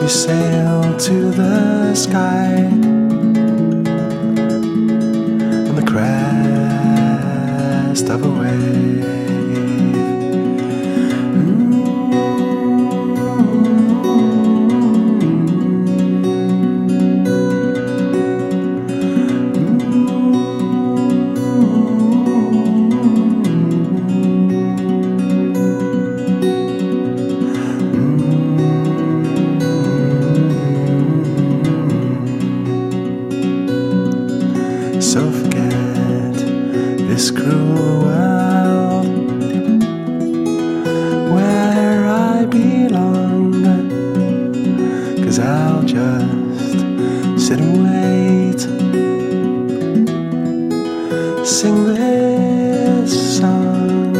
we sail to the sky on the crest of a wave. So forget this cruel world where I belong, 'cause I'll just sit and wait, sing this song.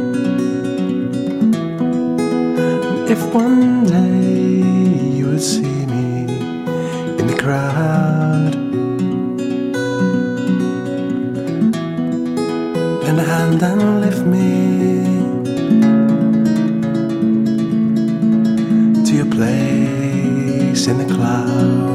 And if one day you would see me in the crowd, lend a hand and lift me to your place in the cloud.